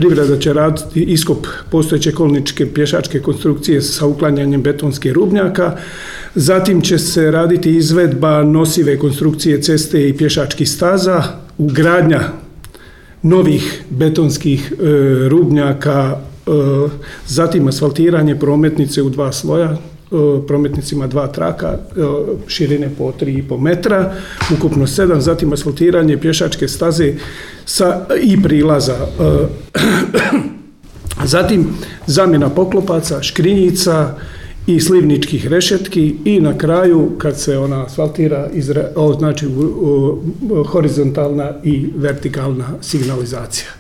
Privreda će raditi iskop postojeće kolničke pješačke konstrukcije sa uklanjanjem betonskih rubnjaka. Zatim će se raditi izvedba nosive konstrukcije ceste i pješačkih staza, ugradnja novih betonskih rubnjaka, zatim asfaltiranje prometnice u 2 sloja, prometnicima 2 traka, širine po 3,5 metra, ukupno 7, zatim asfaltiranje pješačke staze i prilaza. Zatim zamjena poklopaca, škrinjica i slivničkih rešetki i na kraju kad se ona asfaltira, znači horizontalna i vertikalna signalizacija.